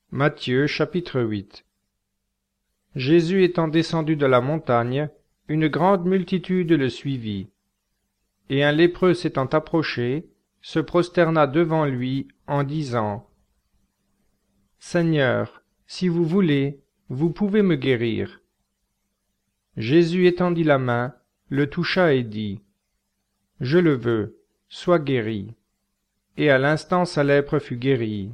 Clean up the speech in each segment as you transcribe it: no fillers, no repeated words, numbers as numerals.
Matthieu chapitre 8. Jésus étant descendu de la montagne, une grande multitude le suivit. Et un lépreux s'étant approché, se prosterna devant lui en disant : Seigneur, si vous voulez, vous pouvez me guérir. Jésus étendit la main, le toucha et dit : Je le veux, sois guéri. Et à l'instant sa lèpre fut guérie.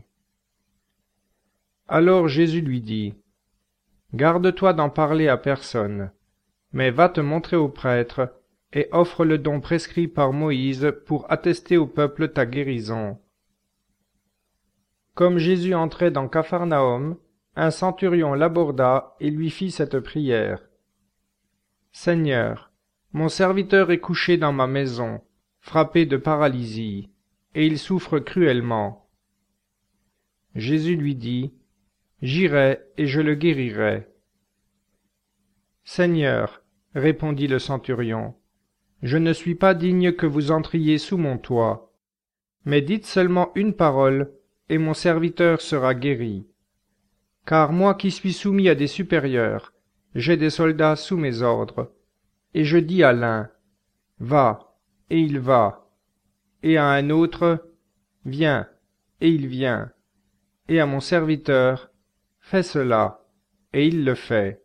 Alors Jésus lui dit : Garde-toi d'en parler à personne, mais va te montrer au prêtre, et offre le don prescrit par Moïse pour attester au peuple ta guérison. Comme Jésus entrait dans Capharnaüm, un centurion l'aborda et lui fit cette prière : Seigneur, mon serviteur est couché dans ma maison, frappé de paralysie, et il souffre cruellement. Jésus lui dit : J'irai et je le guérirai. Seigneur, répondit le centurion, je ne suis pas digne que vous entriez sous mon toit, mais dites seulement une parole, et mon serviteur sera guéri. Car moi qui suis soumis à des supérieurs, j'ai des soldats sous mes ordres, et je dis à l'un : Va, et il va, et à un autre : Viens, et il vient, et à mon serviteur : Fais cela, et il le fait.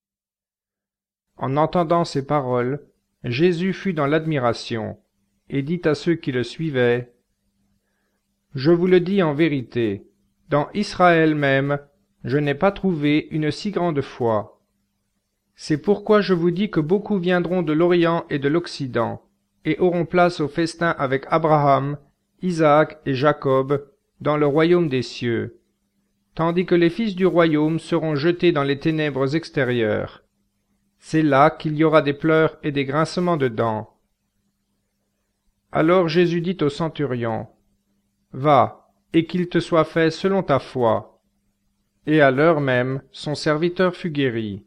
En entendant ces paroles, Jésus fut dans l'admiration, et dit à ceux qui le suivaient : Je vous le dis en vérité, dans Israël même, je n'ai pas trouvé une si grande foi. C'est pourquoi je vous dis que beaucoup viendront de l'Orient et de l'Occident, et auront place au festin avec Abraham, Isaac et Jacob, dans le royaume des cieux, tandis que les fils du royaume seront jetés dans les ténèbres extérieures. C'est là qu'il y aura des pleurs et des grincements de dents. Alors Jésus dit au centurion : Va, et qu'il te soit fait selon ta foi. Et à l'heure même, son serviteur fut guéri.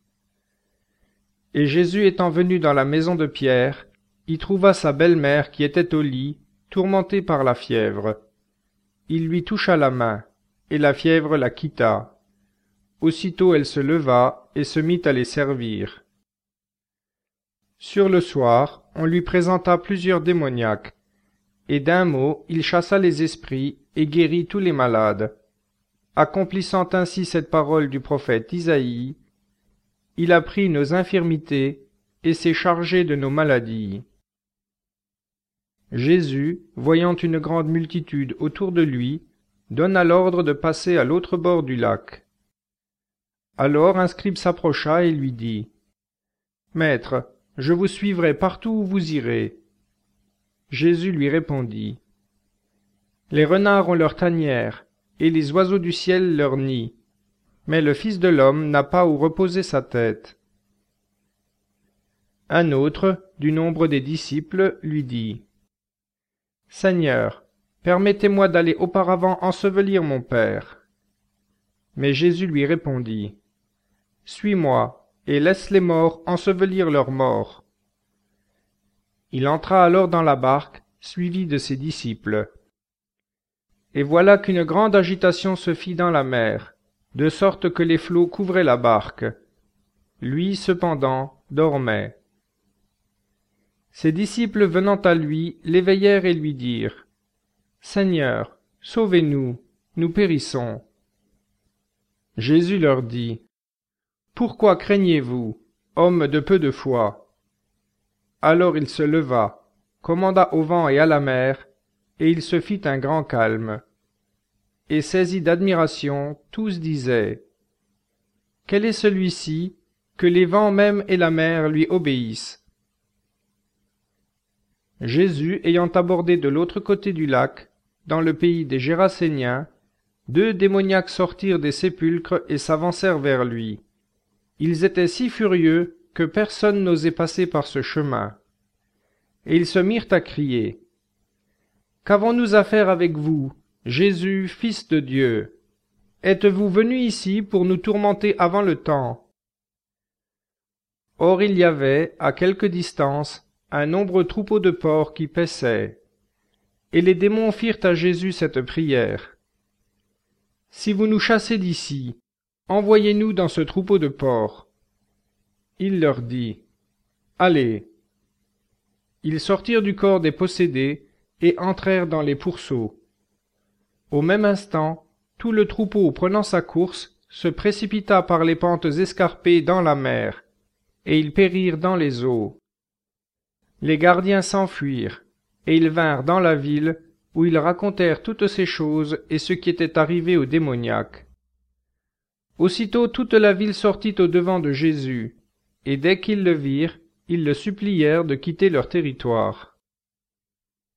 Et Jésus étant venu dans la maison de Pierre, y trouva sa belle-mère qui était au lit, tourmentée par la fièvre. Il lui toucha la main, et la fièvre la quitta. Aussitôt elle se leva et se mit à les servir. Sur le soir, on lui présenta plusieurs démoniaques, et d'un mot il chassa les esprits et guérit tous les malades. Accomplissant ainsi cette parole du prophète Isaïe : Il a pris nos infirmités et s'est chargé de nos maladies. Jésus, voyant une grande multitude autour de lui, donna l'ordre de passer à l'autre bord du lac. Alors un scribe s'approcha et lui dit : Maître, je vous suivrai partout où vous irez. Jésus lui répondit : Les renards ont leur tanière, et les oiseaux du ciel leur nid, mais le Fils de l'homme n'a pas où reposer sa tête. Un autre, du nombre des disciples, lui dit : Seigneur, permettez-moi d'aller auparavant ensevelir mon Père. Mais Jésus lui répondit : Suis-moi, et laisse les morts ensevelir leurs morts. Il entra alors dans la barque, suivi de ses disciples. Et voilà qu'une grande agitation se fit dans la mer, de sorte que les flots couvraient la barque. Lui, cependant, dormait. Ses disciples venant à lui, l'éveillèrent et lui dirent : Seigneur, sauvez-nous, nous périssons. Jésus leur dit : Pourquoi craignez-vous, hommes de peu de foi ? Alors il se leva, commanda au vent et à la mer, et il se fit un grand calme. Et saisis d'admiration, tous disaient : Quel est celui-ci, que les vents même et la mer lui obéissent ? Jésus, ayant abordé de l'autre côté du lac, dans le pays des Géraséniens, 2 démoniaques sortirent des sépulcres et s'avancèrent vers lui. Ils étaient si furieux que personne n'osait passer par ce chemin. Et ils se mirent à crier : Qu'avons-nous à faire avec vous, Jésus, Fils de Dieu ? Êtes-vous venu ici pour nous tourmenter avant le temps ? Or il y avait, à quelque distance, un nombreux troupeau de porcs qui paissaient. Et les démons firent à Jésus cette prière : Si vous nous chassez d'ici, envoyez-nous dans ce troupeau de porcs. Il leur dit, Allez. Ils sortirent du corps des possédés et entrèrent dans les pourceaux. Au même instant, tout le troupeau, prenant sa course, se précipita par les pentes escarpées dans la mer, et ils périrent dans les eaux. Les gardiens s'enfuirent, et ils vinrent dans la ville, où ils racontèrent toutes ces choses et ce qui était arrivé au démoniaque. Aussitôt toute la ville sortit au-devant de Jésus, et dès qu'ils le virent, ils le supplièrent de quitter leur territoire.